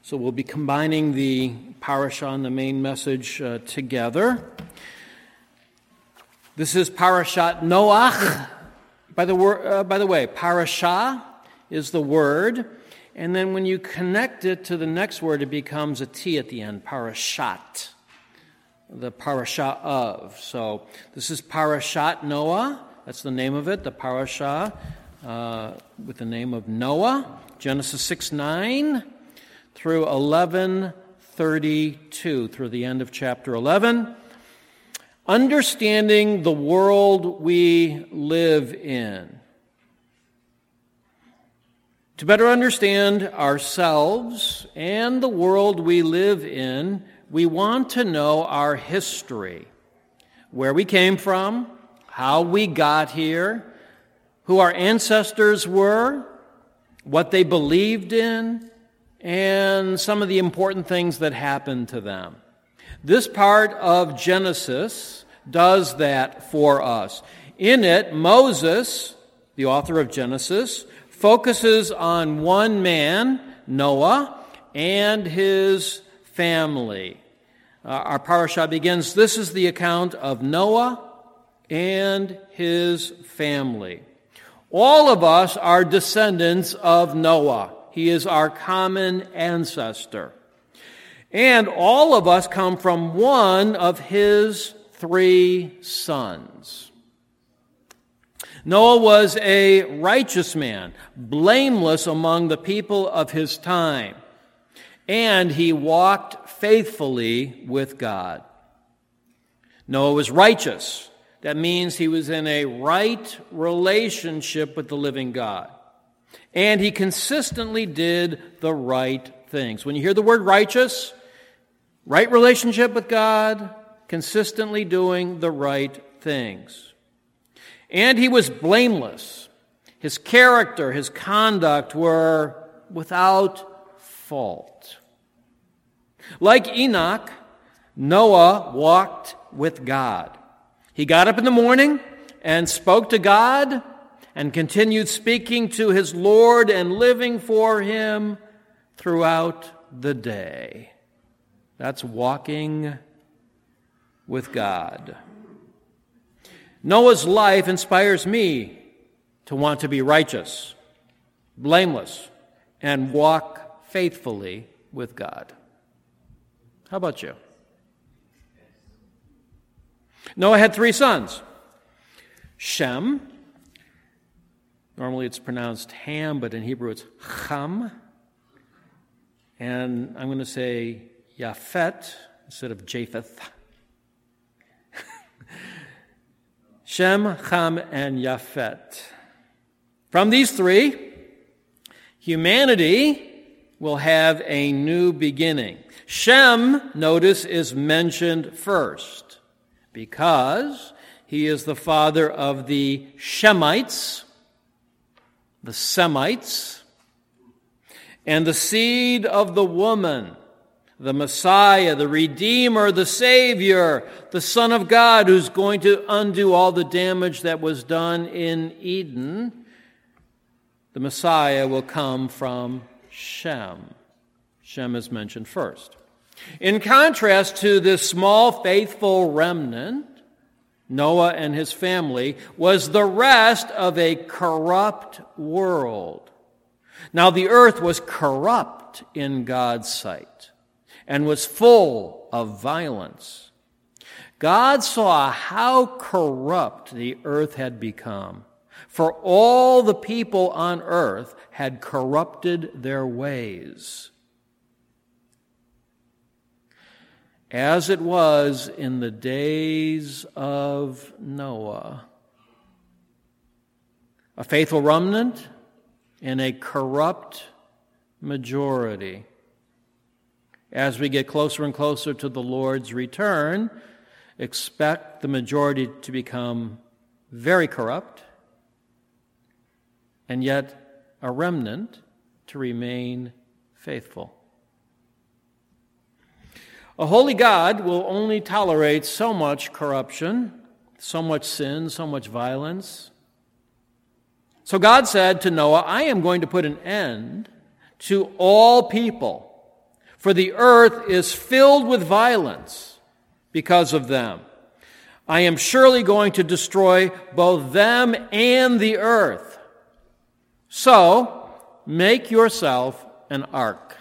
So we'll be combining the parashah and the main message together. This is Parashat Noach. By the way, parashah is the word, and then when you connect it to the next word, it becomes a T at the end, parashat, the parashah of. So this is Parashat Noah. That's the name of it, the parashah with the name of Noah. Genesis 6:9 through 11:32, through the end of chapter 11. Understanding the world we live in. To better understand ourselves and the world we live in, we want to know our history, where we came from, how we got here, who our ancestors were, what they believed in, and some of the important things that happened to them. This part of Genesis does that for us. In it, Moses, the author of Genesis, focuses on one man, Noah, and his family. Our parashah begins, this is the account of Noah and his family. All of us are descendants of Noah. He is our common ancestor. And all of us come from one of his 3 sons. Noah was a righteous man, blameless among the people of his time, and he walked faithfully with God. Noah was righteous. That means he was in a right relationship with the living God. And he consistently did the right things. When you hear the word righteous, right relationship with God, consistently doing the right things. And he was blameless. His character, his conduct were without fault. Like Enoch, Noah walked with God. He got up in the morning and spoke to God and continued speaking to his Lord and living for him throughout the day. That's walking with God. Noah's life inspires me to want to be righteous, blameless, and walk faithfully with God. How about you? Noah had 3 sons. Shem, normally it's pronounced Ham, but in Hebrew it's Cham. And I'm going to say Yafet instead of Japheth. Shem, Cham, and Yafet. From these 3, humanity will have a new beginning. Shem, notice, is mentioned first because he is the father of the Shemites, the Semites, and the seed of the woman, the Messiah, the Redeemer, the Savior, the Son of God, who's going to undo all the damage that was done in Eden. The Messiah will come from Shem. Shem is mentioned first. In contrast to this small, faithful remnant, Noah and his family, was the rest of a corrupt world. Now, the earth was corrupt in God's sight and was full of violence. God saw how corrupt the earth had become, for all the people on earth had corrupted their ways, as it was in the days of Noah. A faithful remnant and a corrupt majority. As we get closer and closer to the Lord's return, expect the majority to become very corrupt, and yet a remnant to remain faithful. A holy God will only tolerate so much corruption, so much sin, so much violence. So God said to Noah, I am going to put an end to all people for the earth is filled with violence because of them. I am surely going to destroy both them and the earth. So, make yourself an ark."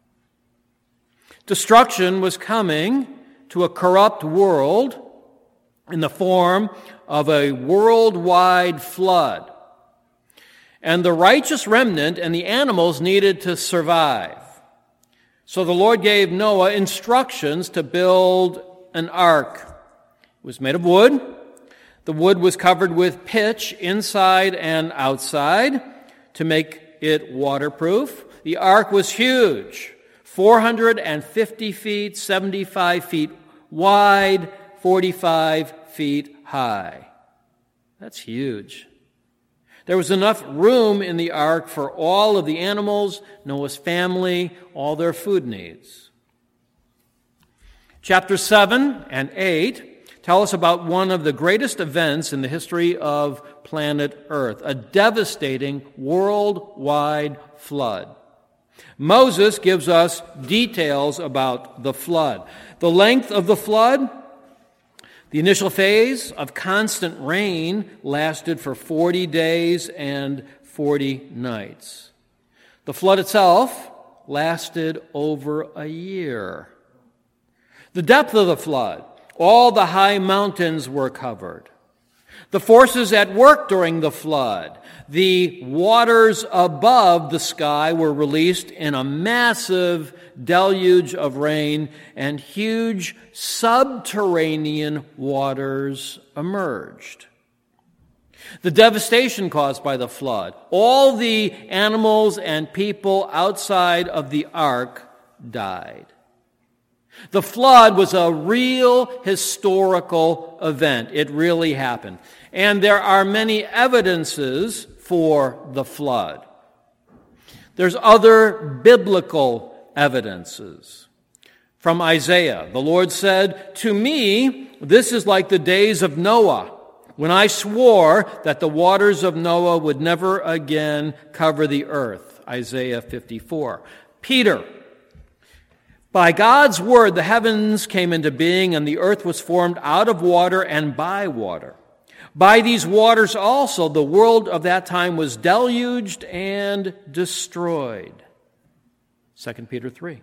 Destruction was coming to a corrupt world in the form of a worldwide flood. And the righteous remnant and the animals needed to survive. So the Lord gave Noah instructions to build an ark. It was made of wood. The wood was covered with pitch inside and outside to make it waterproof. The ark was huge, 450 feet, 75 feet wide, 45 feet high. That's huge. There was enough room in the ark for all of the animals, Noah's family, all their food needs. Chapters 7 and 8 tell us about one of the greatest events in the history of planet Earth, a devastating worldwide flood. Moses gives us details about the flood. The length of the flood: the initial phase of constant rain lasted for 40 days and 40 nights. The flood itself lasted over a year. The depth of the flood: all the high mountains were covered. The forces at work during the flood: the waters above the sky were released in a massive deluge of rain, and huge subterranean waters emerged. The devastation caused by the flood: all the animals and people outside of the ark died. The flood was a real historical event. It really happened. And there are many evidences for the flood. There's other biblical evidences. From Isaiah, the Lord said, "To me, this is like the days of Noah, when I swore that the waters of Noah would never again cover the earth." Isaiah 54. Peter: "By God's word, the heavens came into being, and the earth was formed out of water and by water. By these waters also, the world of that time was deluged and destroyed." 2 Peter 3.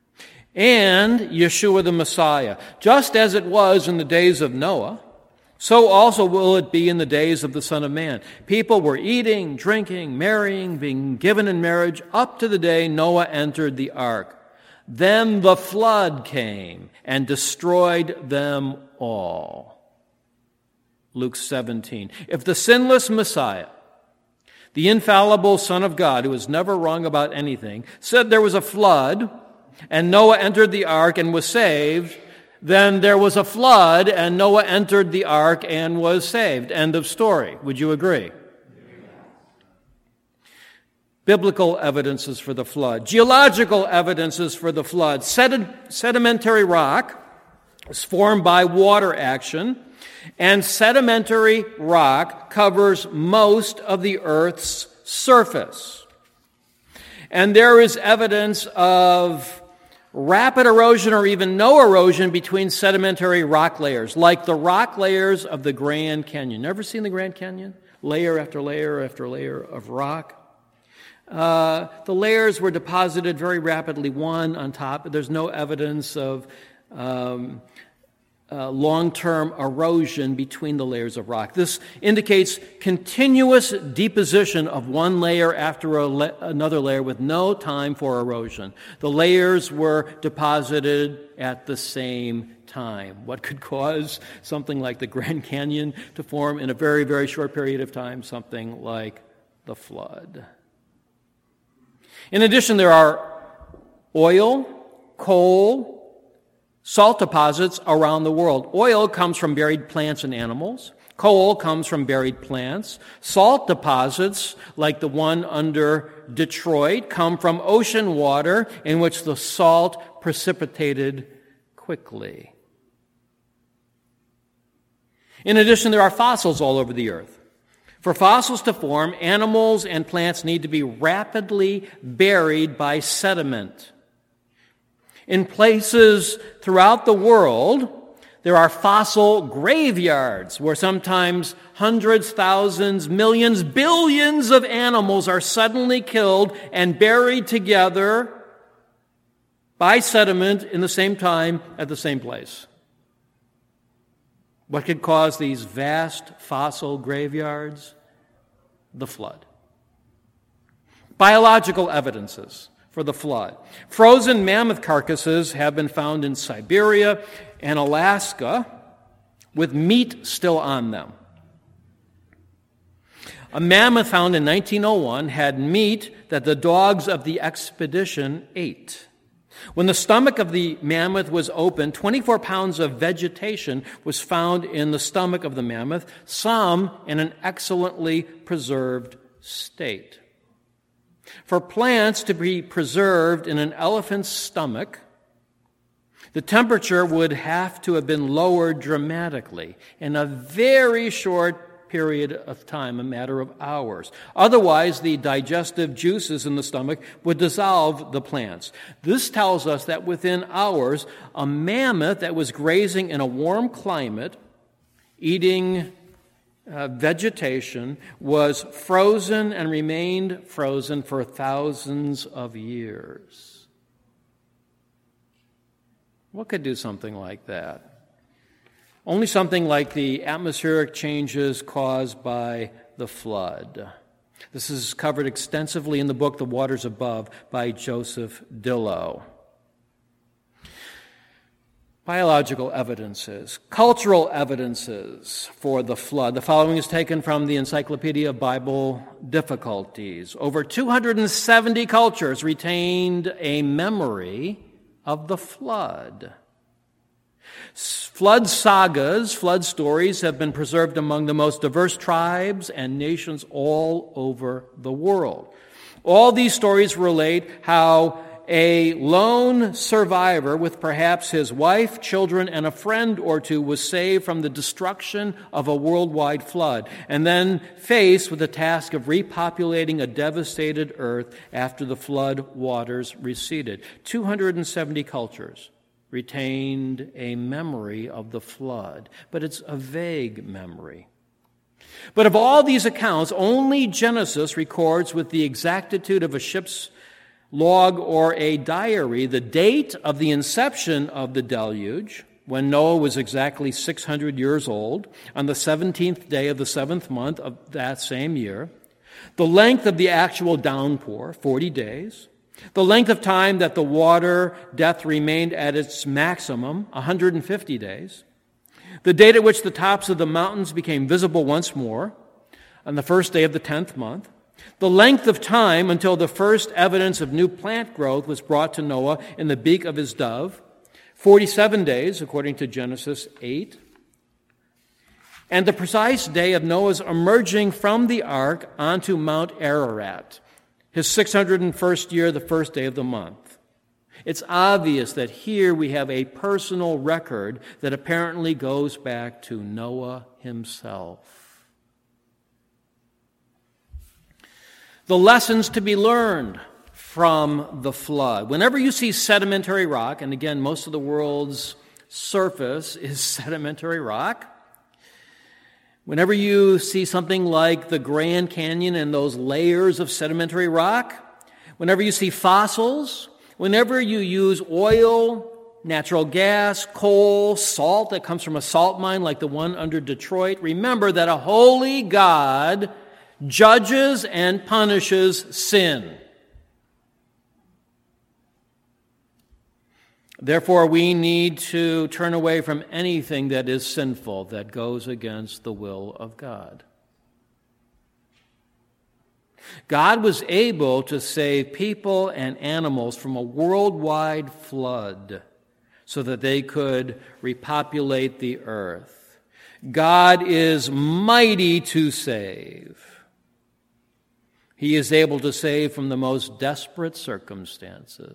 And Yeshua the Messiah: "Just as it was in the days of Noah, so also will it be in the days of the Son of Man. People were eating, drinking, marrying, being given in marriage, up to the day Noah entered the ark. Then the flood came and destroyed them all." Luke 17. If the sinless Messiah, the infallible Son of God, who was never wrong about anything, said there was a flood, and Noah entered the ark and was saved, then there was a flood, and Noah entered the ark and was saved. End of story. Would you agree? Biblical evidences for the flood. Geological evidences for the flood. Sedimentary rock is formed by water action, and sedimentary rock covers most of the earth's surface. And there is evidence of rapid erosion or even no erosion between sedimentary rock layers, like the rock layers of the Grand Canyon. Never seen the Grand Canyon? Layer after layer after layer of rock. The layers were deposited very rapidly, one on top. There's no evidence of long-term erosion between the layers of rock. This indicates continuous deposition of one layer after another layer with no time for erosion. The layers were deposited at the same time. What could cause something like the Grand Canyon to form in a very, very short period of time? Something like the flood. In addition, there are oil, coal, salt deposits around the world. Oil comes from buried plants and animals. Coal comes from buried plants. Salt deposits, like the one under Detroit, come from ocean water in which the salt precipitated quickly. In addition, there are fossils all over the earth. For fossils to form, animals and plants need to be rapidly buried by sediment. In places throughout the world, there are fossil graveyards where sometimes hundreds, thousands, millions, billions of animals are suddenly killed and buried together by sediment in the same time at the same place. What could cause these vast fossil graveyards? The flood. Biological evidences for the flood. Frozen mammoth carcasses have been found in Siberia and Alaska with meat still on them. A mammoth found in 1901 had meat that the dogs of the expedition ate. When the stomach of the mammoth was opened, 24 pounds of vegetation was found in the stomach of the mammoth, some in an excellently preserved state. For plants to be preserved in an elephant's stomach, the temperature would have to have been lowered dramatically in a very short period of time, a matter of hours. Otherwise, the digestive juices in the stomach would dissolve the plants. This tells us that within hours, a mammoth that was grazing in a warm climate, eating vegetation, was frozen and remained frozen for thousands of years. What could do something like that? Only something like the atmospheric changes caused by the flood. This is covered extensively in the book The Waters Above by Joseph Dillow. Biological evidences, cultural evidences for the flood. The following is taken from the Encyclopedia of Bible Difficulties. Over 270 cultures retained a memory of the flood. Flood sagas, flood stories have been preserved among the most diverse tribes and nations all over the world. All these stories relate how a lone survivor with perhaps his wife, children, and a friend or two was saved from the destruction of a worldwide flood and then faced with the task of repopulating a devastated earth after the flood waters receded. 270 cultures retained a memory of the flood, but it's a vague memory. But of all these accounts, only Genesis records with the exactitude of a ship's log or a diary the date of the inception of the deluge, when Noah was exactly 600 years old, on the 17th day of the 7th month of that same year, the length of the actual downpour, 40 days, the length of time that the water depth remained at its maximum, 150 days, the date at which the tops of the mountains became visible once more, on the first day of the 10th month, the length of time until the first evidence of new plant growth was brought to Noah in the beak of his dove, 47 days, according to Genesis 8, and the precise day of Noah's emerging from the ark onto Mount Ararat, his 601st year, the first day of the month. It's obvious that here we have a personal record that apparently goes back to Noah himself. The lessons to be learned from the flood. Whenever you see sedimentary rock, and again, most of the world's surface is sedimentary rock, whenever you see something like the Grand Canyon and those layers of sedimentary rock, whenever you see fossils, whenever you use oil, natural gas, coal, salt that comes from a salt mine like the one under Detroit, remember that a holy God judges and punishes sin. Therefore, we need to turn away from anything that is sinful, that goes against the will of God. God was able to save people and animals from a worldwide flood so that they could repopulate the earth. God is mighty to save. He is able to save from the most desperate circumstances.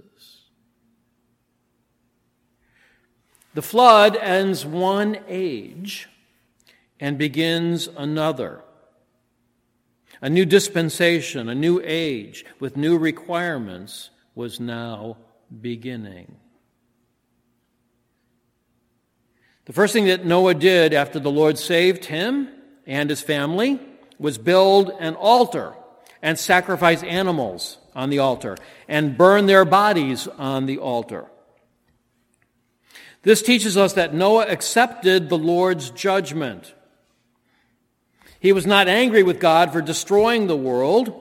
The flood ends one age and begins another. A new dispensation, a new age with new requirements was now beginning. The first thing that Noah did after the Lord saved him and his family was build an altar and sacrifice animals on the altar and burn their bodies on the altar. This teaches us that Noah accepted the Lord's judgment. He was not angry with God for destroying the world.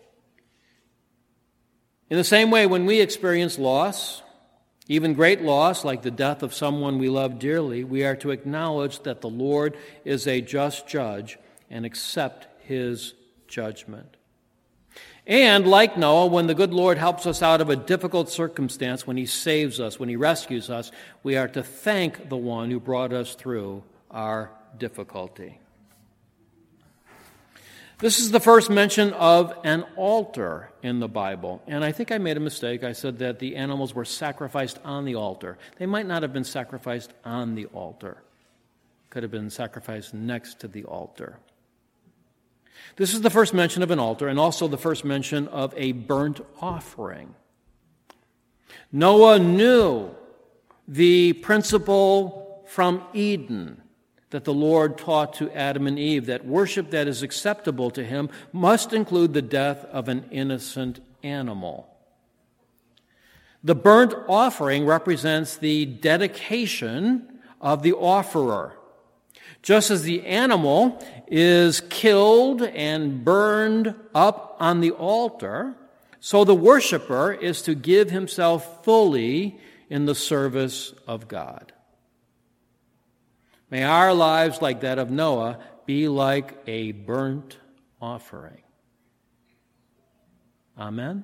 In the same way, when we experience loss, even great loss, like the death of someone we love dearly, we are to acknowledge that the Lord is a just judge and accept his judgment. And like Noah, when the good Lord helps us out of a difficult circumstance, when he saves us, when he rescues us, we are to thank the one who brought us through our difficulty. This is the first mention of an altar in the Bible. And I think I made a mistake. I said that the animals were sacrificed on the altar. They might not have been sacrificed on the altar. Could have been sacrificed next to the altar. This is the first mention of an altar and also the first mention of a burnt offering. Noah knew the principle from Eden that the Lord taught to Adam and Eve, that worship that is acceptable to him must include the death of an innocent animal. The burnt offering represents the dedication of the offerer. Just as the animal is killed and burned up on the altar, so the worshiper is to give himself fully in the service of God. May our lives, like that of Noah, be like a burnt offering. Amen?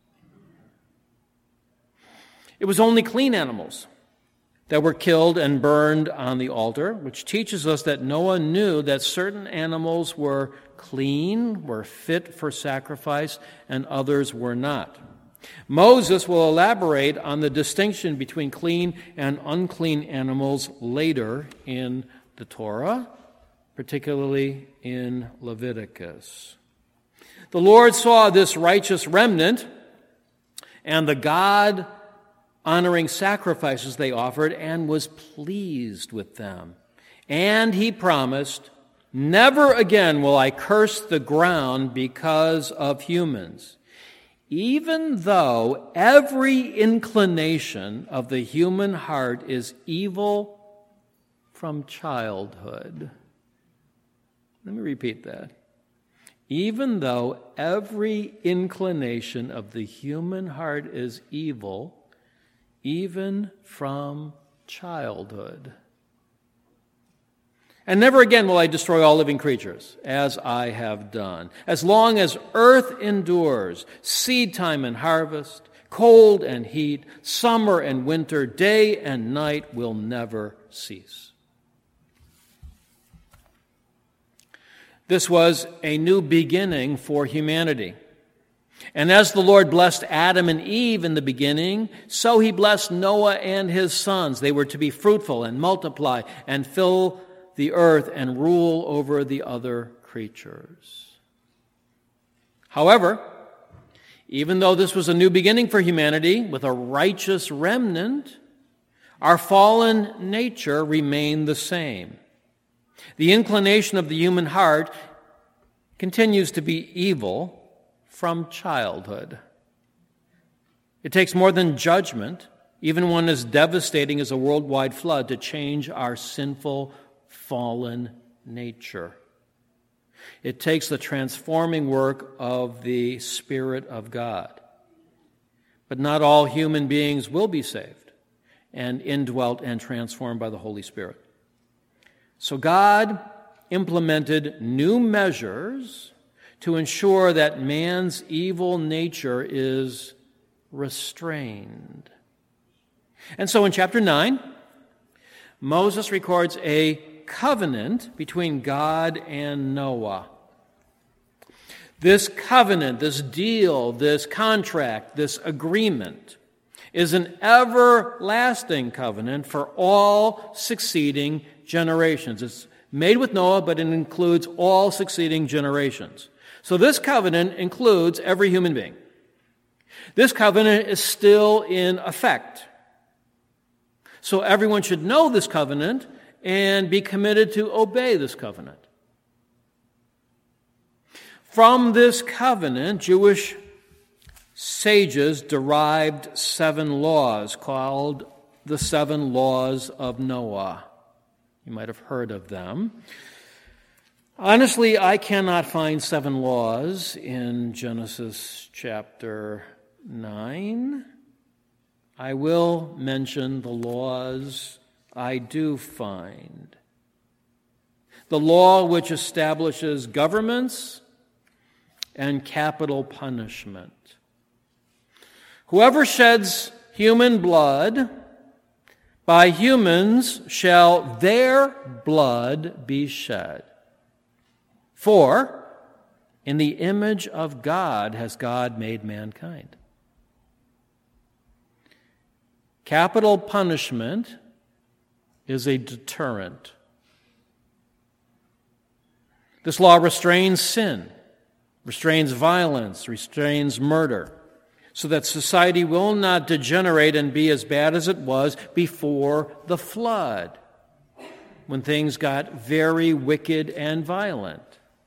It was only clean animals that were killed and burned on the altar, which teaches us that Noah knew that certain animals were clean, were fit for sacrifice, and others were not. Moses will elaborate on the distinction between clean and unclean animals later in the Torah, particularly in Leviticus. The Lord saw this righteous remnant and the God-honoring sacrifices they offered and was pleased with them. And he promised, "Never again will I curse the ground because of humans." Even though every inclination of the human heart is evil from childhood. Let me repeat that. Even though every inclination of the human heart is evil, even from childhood. And never again will I destroy all living creatures, as I have done. As long as earth endures, seed time and harvest, cold and heat, summer and winter, day and night will never cease. This was a new beginning for humanity. And as the Lord blessed Adam and Eve in the beginning, so he blessed Noah and his sons. They were to be fruitful and multiply and fill the earth and rule over the other creatures. However, even though this was a new beginning for humanity with a righteous remnant, our fallen nature remained the same. The inclination of the human heart continues to be evil from childhood. It takes more than judgment, even one as devastating as a worldwide flood, to change our sinful fallen nature. It takes the transforming work of the Spirit of God. But not all human beings will be saved and indwelt and transformed by the Holy Spirit. So God implemented new measures to ensure that man's evil nature is restrained. And so in chapter 9, Moses records a covenant between God and Noah. This covenant, this deal, this contract, this agreement is an everlasting covenant for all succeeding generations. It's made with Noah, but it includes all succeeding generations. So this covenant includes every human being. This covenant is still in effect. So everyone should know this covenant and be committed to obey this covenant. From this covenant, Jewish sages derived 7 laws called the 7 laws of Noah. You might have heard of them. Honestly, I cannot find 7 laws in Genesis chapter 9. I will mention the laws I do find. The law which establishes governments and capital punishment. Whoever sheds human blood, by humans shall their blood be shed. For in the image of God has God made mankind. Capital punishment is a deterrent. This law restrains sin, restrains violence, restrains murder, so that society will not degenerate and be as bad as it was before the flood, when things got very wicked and violent.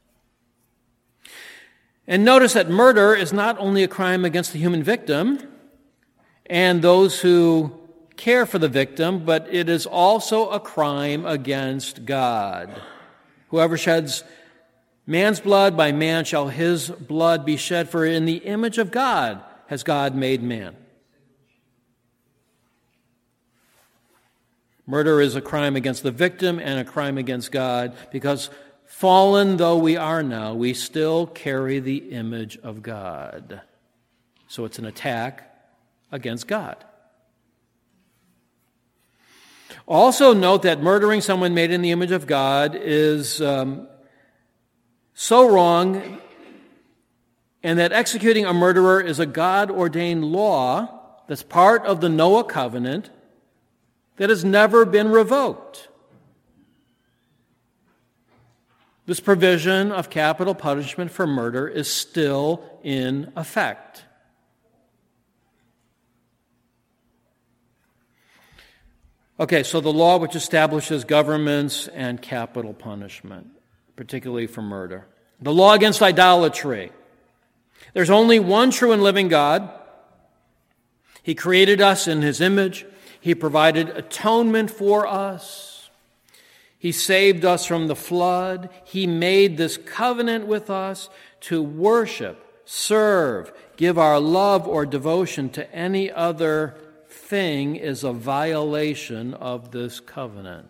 And notice that murder is not only a crime against the human victim and those who care for the victim, but it is also a crime against God. Whoever sheds man's blood, by man shall his blood be shed, for in the image of God has God made man. Murder is a crime against the victim and a crime against God, because fallen though we are now, we still carry the image of God. So it's an attack against God. Also note that murdering someone made in the image of God is so wrong, and that executing a murderer is a God-ordained law that's part of the Noah covenant that has never been revoked. This provision of capital punishment for murder is still in effect. Okay, so the law which establishes governments and capital punishment, particularly for murder. The law against idolatry. There's only one true and living God. He created us in His image. He provided atonement for us. He saved us from the flood. He made this covenant with us to worship, serve, give our love or devotion to any other thing is a violation of this covenant.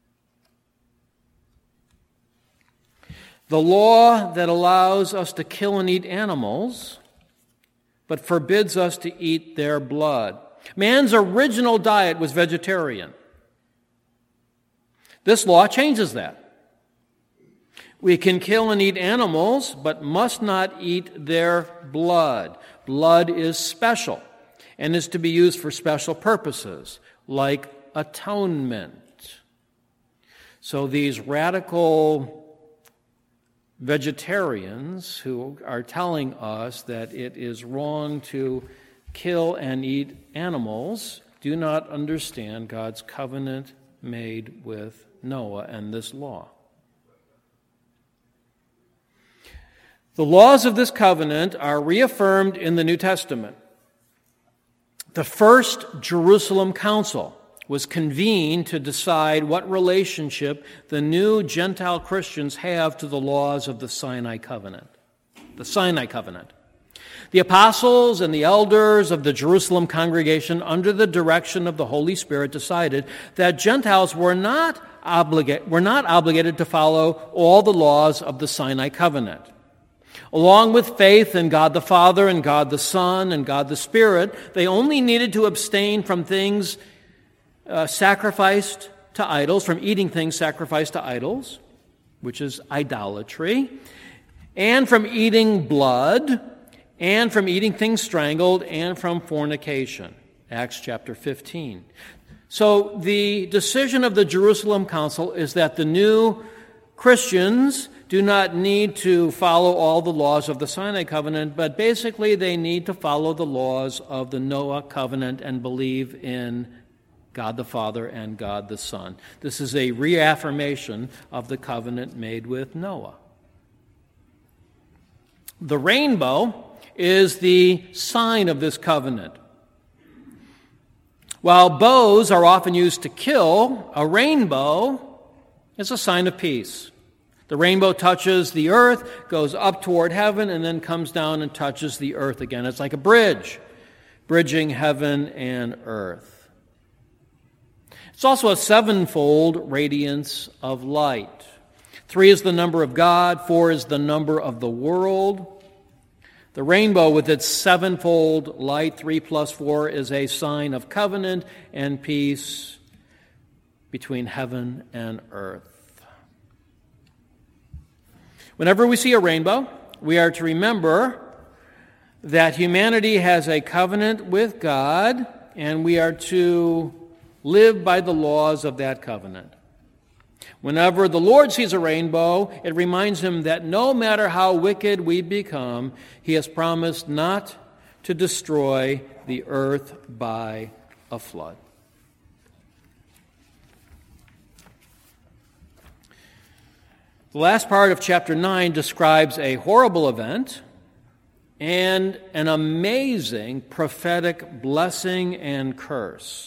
The law that allows us to kill and eat animals, but forbids us to eat their blood. Man's original diet was vegetarian. This law changes that. We can kill and eat animals, but must not eat their blood. Blood is special and is to be used for special purposes, like atonement. So these radical vegetarians who are telling us that it is wrong to kill and eat animals do not understand God's covenant made with Noah and this law. The laws of this covenant are reaffirmed in the New Testament. The first Jerusalem Council was convened to decide what relationship the new Gentile Christians have to the laws of the Sinai covenant. The Sinai covenant. The apostles and the elders of the Jerusalem congregation, under the direction of the Holy Spirit, decided that Gentiles were not obligated to follow all the laws of the Sinai covenant. Along with faith in God the Father and God the Son and God the Spirit, they only needed to abstain from things sacrificed to idols, from eating things sacrificed to idols, which is idolatry, and from eating blood, and from eating things strangled, and from fornication. Acts chapter 15. So the decision of the Jerusalem Council is that the new Christians do not need to follow all the laws of the Sinai covenant, but basically they need to follow the laws of the Noah covenant and believe in God the Father and God the Son. This is a reaffirmation of the covenant made with Noah. The rainbow is the sign of this covenant. While bows are often used to kill, a rainbow is a sign of peace. The rainbow touches the earth, goes up toward heaven, and then comes down and touches the earth again. It's like a bridge, bridging heaven and earth. It's also a sevenfold radiance of light. 3 is the number of God, 4 is the number of the world. The rainbow with its sevenfold light, 3 plus 4, is a sign of covenant and peace between heaven and earth. Whenever we see a rainbow, we are to remember that humanity has a covenant with God, and we are to live by the laws of that covenant. Whenever the Lord sees a rainbow, it reminds him that no matter how wicked we become, he has promised not to destroy the earth by a flood. The last part of chapter 9 describes a horrible event and an amazing prophetic blessing and curse.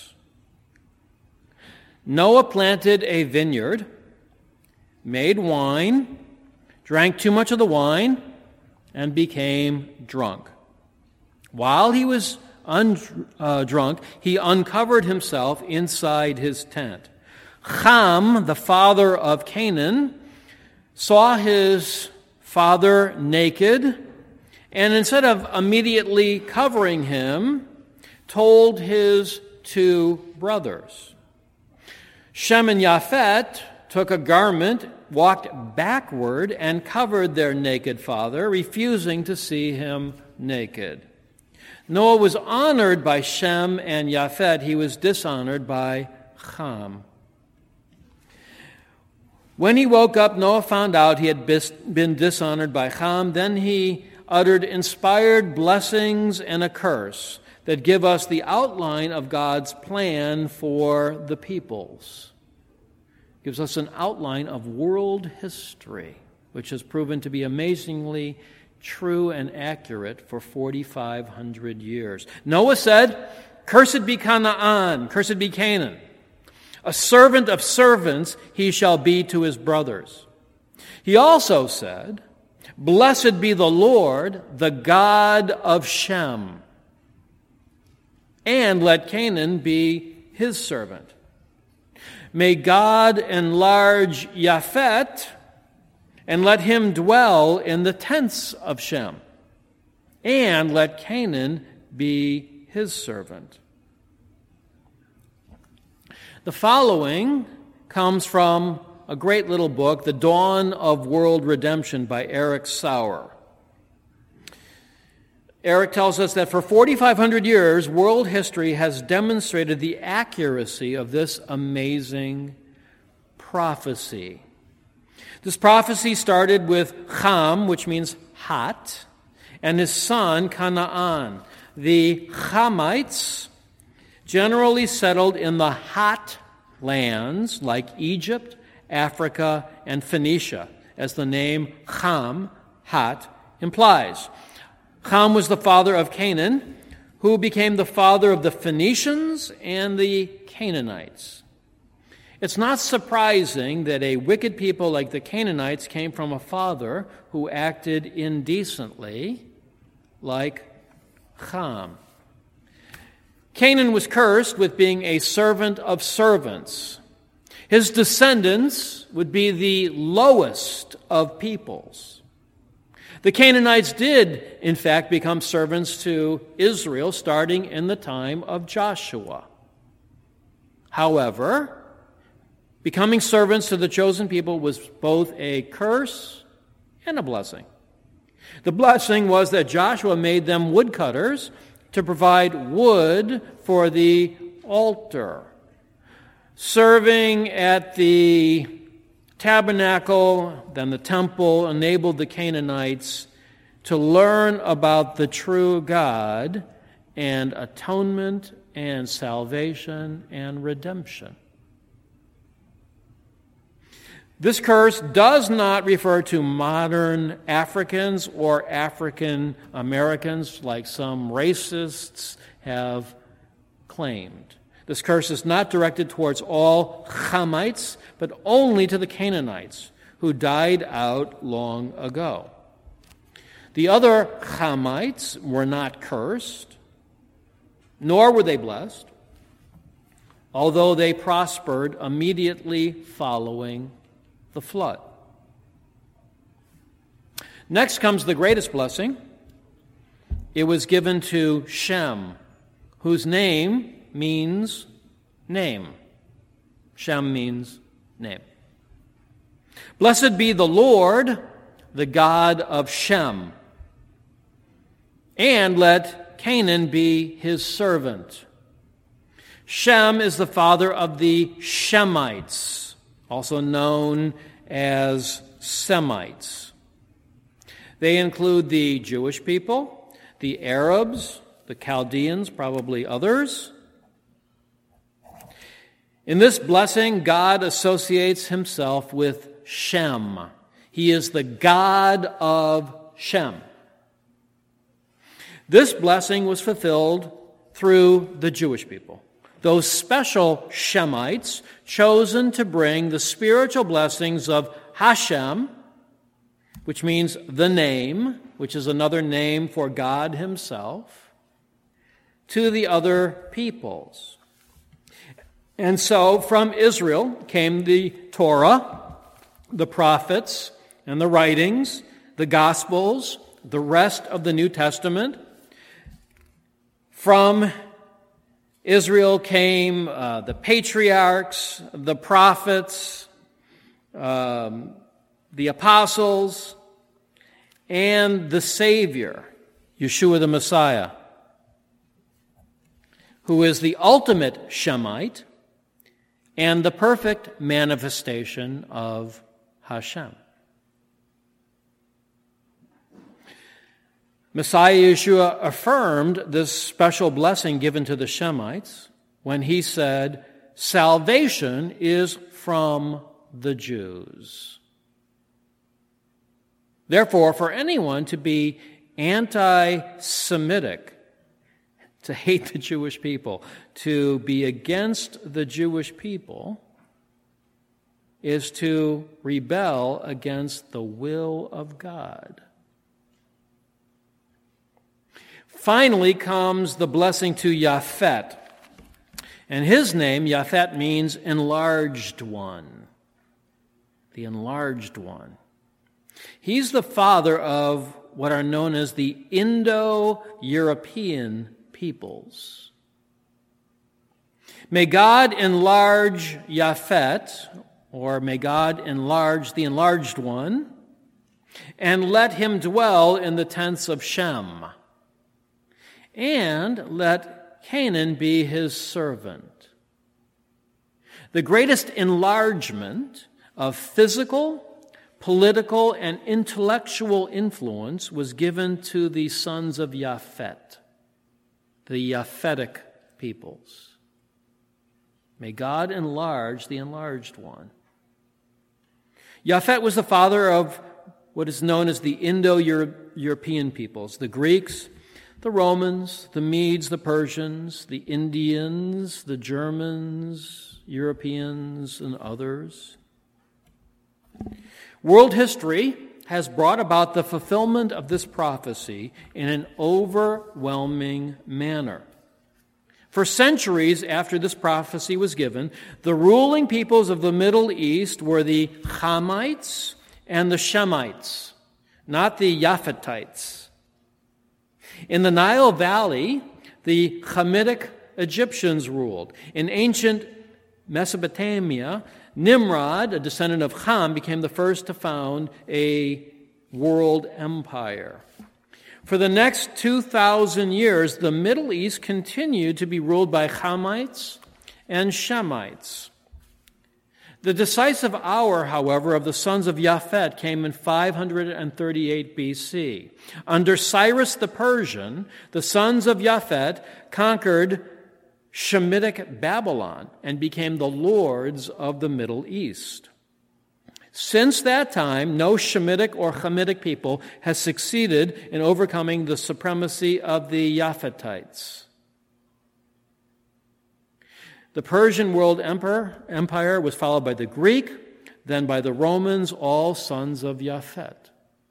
Noah planted a vineyard, made wine, drank too much of the wine, and became drunk. While he was drunk, he uncovered himself inside his tent. Ham, the father of Canaan, saw his father naked, and instead of immediately covering him, told his 2 brothers. Shem and Japheth took a garment, walked backward, and covered their naked father, refusing to see him naked. Noah was honored by Shem and Japheth. He was dishonored by Ham. When he woke up, Noah found out he had been dishonored by Ham. Then he uttered inspired blessings and a curse that give us the outline of God's plan for the peoples. Gives us an outline of world history, which has proven to be amazingly true and accurate for 4,500 years. Noah said, "Cursed be Canaan, cursed be Canaan. A servant of servants he shall be to his brothers." He also said, "Blessed be the Lord, the God of Shem, and let Canaan be his servant. May God enlarge Japheth, and let him dwell in the tents of Shem, and let Canaan be his servant." The following comes from a great little book, The Dawn of World Redemption by Eric Sauer. Eric tells us that for 4,500 years, world history has demonstrated the accuracy of this amazing prophecy. This prophecy started with Ham, which means hot, and his son Canaan. The Hamites generally settled in the hot lands like Egypt, Africa, and Phoenicia, as the name Ham, hot, implies. Ham was the father of Canaan, who became the father of the Phoenicians and the Canaanites. It's not surprising that a wicked people like the Canaanites came from a father who acted indecently, like Ham. Canaan was cursed with being a servant of servants. His descendants would be the lowest of peoples. The Canaanites did, in fact, become servants to Israel starting in the time of Joshua. However, becoming servants to the chosen people was both a curse and a blessing. The blessing was that Joshua made them woodcutters to provide wood for the altar. Serving at the tabernacle, then the temple, enabled the Canaanites to learn about the true God and atonement and salvation and redemption. This curse does not refer to modern Africans or African Americans like some racists have claimed. This curse is not directed towards all Hamites, but only to the Canaanites who died out long ago. The other Hamites were not cursed, nor were they blessed, although they prospered immediately following the flood. Next comes the greatest blessing. It was given to Shem, whose name means name. Shem means name. Blessed be the Lord, the God of Shem, and let Canaan be his servant. Shem is the father of the Shemites, also known as Semites. They include the Jewish people, the Arabs, the Chaldeans, probably others. In this blessing, God associates himself with Shem. He is the God of Shem. This blessing was fulfilled through the Jewish people, those special Shemites chosen to bring the spiritual blessings of Hashem, which means the name, which is another name for God himself, to the other peoples. And so from Israel came the Torah, the prophets, and the writings, the Gospels, the rest of the New Testament. From Israel came the patriarchs, the prophets, the apostles, and the Savior, Yeshua the Messiah, who is the ultimate Shemite and the perfect manifestation of Hashem. Messiah Yeshua affirmed this special blessing given to the Shemites when he said, "Salvation is from the Jews." Therefore, for anyone to be anti-Semitic, to hate the Jewish people, to be against the Jewish people, is to rebel against the will of God. Finally comes the blessing to Japhet. And his name, Japhet, means enlarged one. The enlarged one. He's the father of what are known as the Indo-European peoples. May God enlarge Japhet, or may God enlarge the enlarged one, and let him dwell in the tents of Shem, and let Canaan be his servant. The greatest enlargement of physical, political, and intellectual influence was given to the sons of Japhet, the Japhetic peoples. May God enlarge the enlarged one. Japhet was the father of what is known as the Indo-European peoples, the Greeks, the Romans, the Medes, the Persians, the Indians, the Germans, Europeans, and others. World history has brought about the fulfillment of this prophecy in an overwhelming manner. For centuries after this prophecy was given, the ruling peoples of the Middle East were the Hamites and the Shemites, not the Japhetites. In the Nile Valley, the Hamitic Egyptians ruled. In ancient Mesopotamia, Nimrod, a descendant of Ham, became the first to found a world empire. For the next 2,000 years, the Middle East continued to be ruled by Hamites and Shemites. The decisive hour, however, of the sons of Japhet came in 538 BC. Under Cyrus the Persian, the sons of Japhet conquered Shemitic Babylon and became the lords of the Middle East. Since that time, no Shemitic or Hamitic people has succeeded in overcoming the supremacy of the Japhetites. The Persian world empire was followed by the Greek, then by the Romans, all sons of Japhet.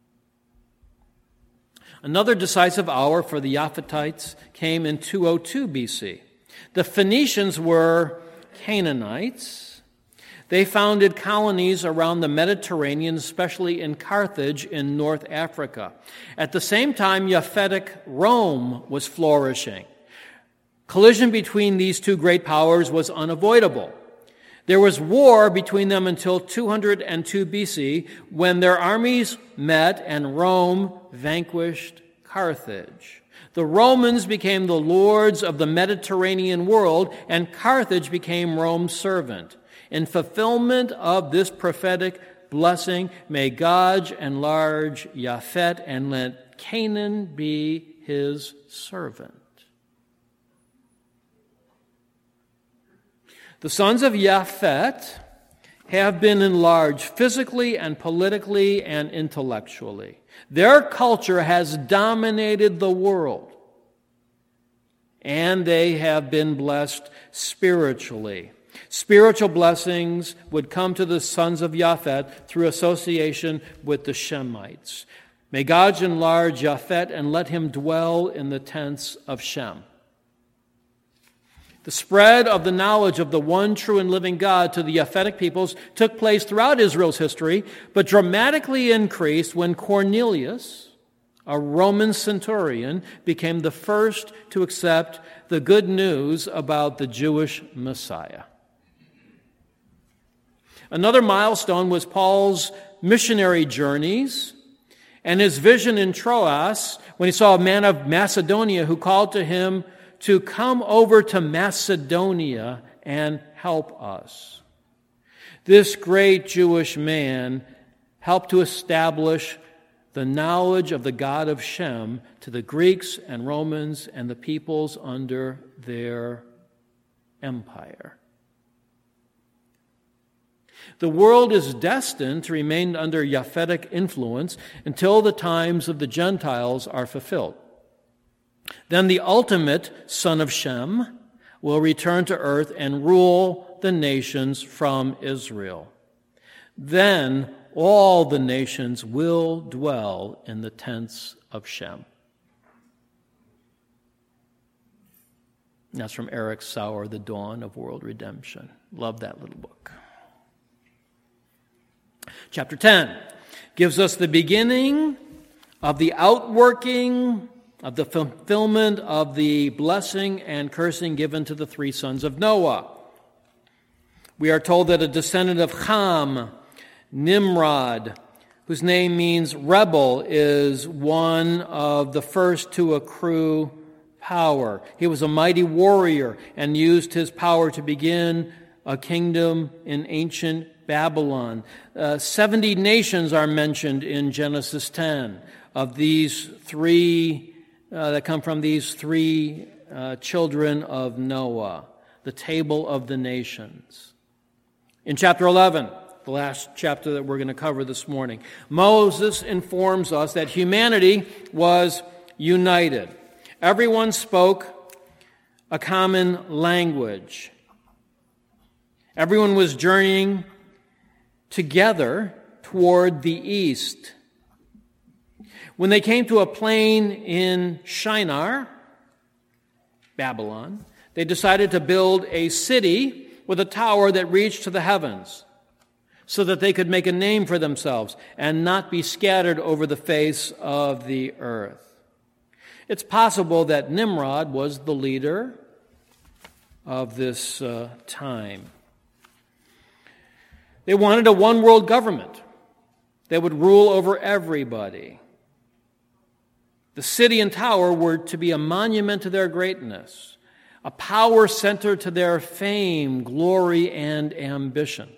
Another decisive hour for the Japhetites came in 202 BC. The Phoenicians were Canaanites. They founded colonies around the Mediterranean, especially in Carthage in North Africa. At the same time, Japhetic Rome was flourishing. Collision between these two great powers was unavoidable. There was war between them until 202 BC, when their armies met and Rome vanquished Carthage. The Romans became the lords of the Mediterranean world, and Carthage became Rome's servant. In fulfillment of this prophetic blessing, may God enlarge Japhet and let Canaan be his servant. The sons of Japhet have been enlarged physically and politically and intellectually. Their culture has dominated the world, and they have been blessed spiritually. Spiritual blessings would come to the sons of Japhet through association with the Shemites. May God enlarge Japhet and let him dwell in the tents of Shem. The spread of the knowledge of the one true and living God to the Japhetic peoples took place throughout Israel's history, but dramatically increased when Cornelius, a Roman centurion, became the first to accept the good news about the Jewish Messiah. Another milestone was Paul's missionary journeys and his vision in Troas when he saw a man of Macedonia who called to him to come over to Macedonia and help us. This great Jewish man helped to establish the knowledge of the God of Shem to the Greeks and Romans and the peoples under their empire. The world is destined to remain under Japhetic influence until the times of the Gentiles are fulfilled. Then the ultimate son of Shem will return to earth and rule the nations from Israel. Then all the nations will dwell in the tents of Shem. That's from Eric Sauer, The Dawn of World Redemption. Love that little book. Chapter 10 gives us the beginning of the outworking of the fulfillment of the blessing and cursing given to the three sons of Noah. We are told that a descendant of Ham, Nimrod, whose name means rebel, is one of the first to accrue power. He was a mighty warrior and used his power to begin a kingdom in ancient Babylon. 70 nations are mentioned in Genesis 10 of these three that come from these three children of Noah, the table of the nations. In chapter 11, the last chapter that we're going to cover this morning, Moses informs us that humanity was united. Everyone spoke a common language. Everyone was journeying together toward the east. When they came to a plain in Shinar, Babylon, they decided to build a city with a tower that reached to the heavens so that they could make a name for themselves and not be scattered over the face of the earth. It's possible that Nimrod was the leader of this time. They wanted a one-world government that would rule over everybody. The city and tower were to be a monument to their greatness, a power center to their fame, glory, and ambition.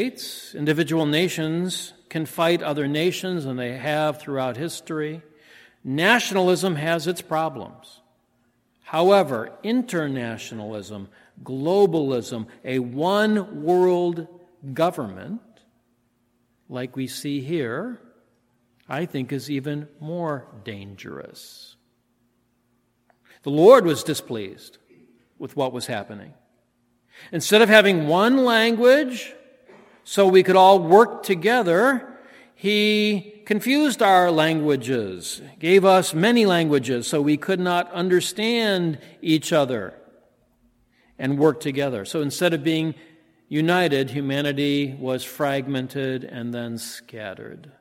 Nation-states, individual nations, can fight other nations, and they have throughout history. Nationalism has its problems. However, internationalism, globalism, a one-world government, like we see here, I think is even more dangerous. The Lord was displeased with what was happening. Instead of having one language so we could all work together, He confused our languages, gave us many languages so we could not understand each other and work together. So instead of being united, humanity was fragmented and then scattered.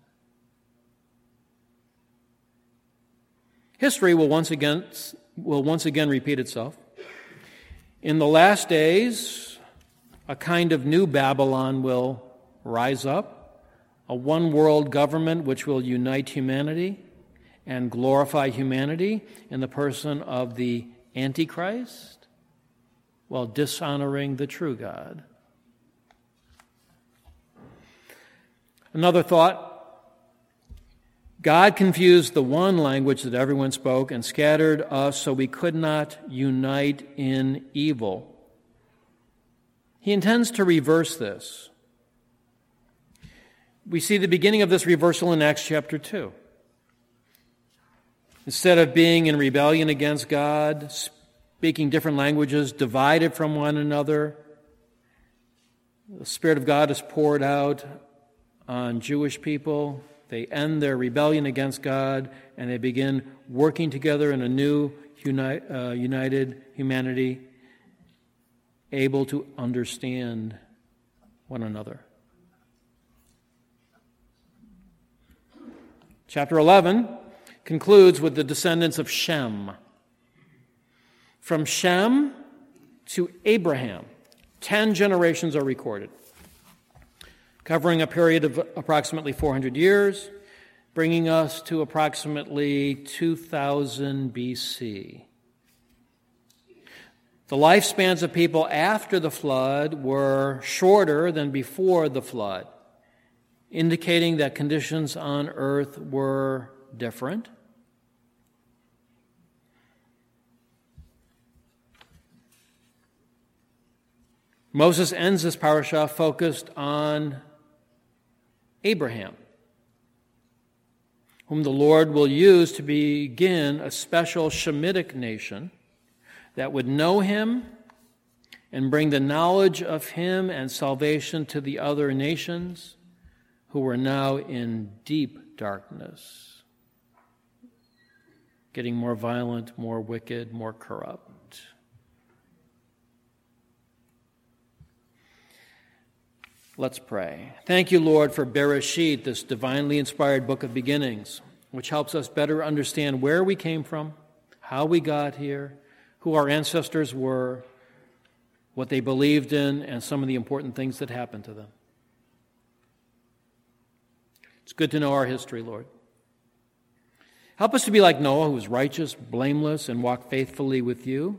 History will once again repeat itself. In the last days, a kind of new Babylon will rise up, a one-world government which will unite humanity and glorify humanity in the person of the Antichrist, while dishonoring the true God. Another thought: God confused the one language that everyone spoke and scattered us so we could not unite in evil. He intends to reverse this. We see the beginning of this reversal in Acts chapter 2. Instead of being in rebellion against God, speaking different languages, divided from one another, the Spirit of God is poured out on Jewish people. They end their rebellion against God, and they begin working together in a new united humanity, able to understand one another. Chapter 11 concludes with the descendants of Shem. From Shem to Abraham, 10 generations are recorded, covering a period of approximately 400 years, bringing us to approximately 2000 BC. The lifespans of people after the flood were shorter than before the flood, indicating that conditions on earth were different. Moses ends this parashah focused on Abraham, whom the Lord will use to begin a special Shemitic nation that would know him and bring the knowledge of him and salvation to the other nations who were now in deep darkness, getting more violent, more wicked, more corrupt. Let's pray. Thank you, Lord, for Bereshit, this divinely inspired book of beginnings, which helps us better understand where we came from, how we got here, who our ancestors were, what they believed in, and some of the important things that happened to them. It's good to know our history, Lord. Help us to be like Noah, who was righteous, blameless, and walked faithfully with you.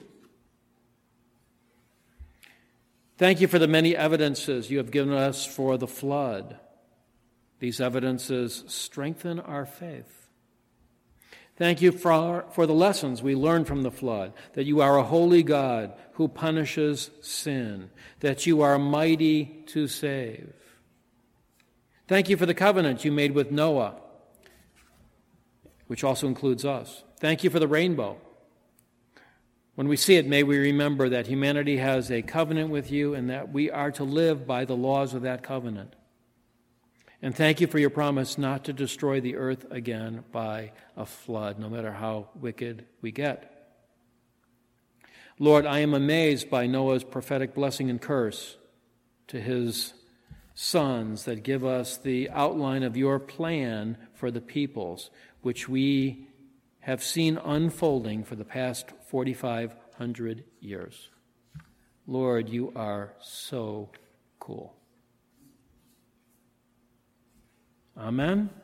Thank you for the many evidences you have given us for the flood. These evidences strengthen our faith. Thank you for the lessons we learned from the flood, that you are a holy God who punishes sin, that you are mighty to save. Thank you for the covenant you made with Noah, which also includes us. Thank you for the rainbow. When we see it, may we remember that humanity has a covenant with you and that we are to live by the laws of that covenant. And thank you for your promise not to destroy the earth again by a flood, no matter how wicked we get. Lord, I am amazed by Noah's prophetic blessing and curse to his sons that give us the outline of your plan for the peoples, which we have seen unfolding for the past 4,500 years. Lord, you are so cool. Amen.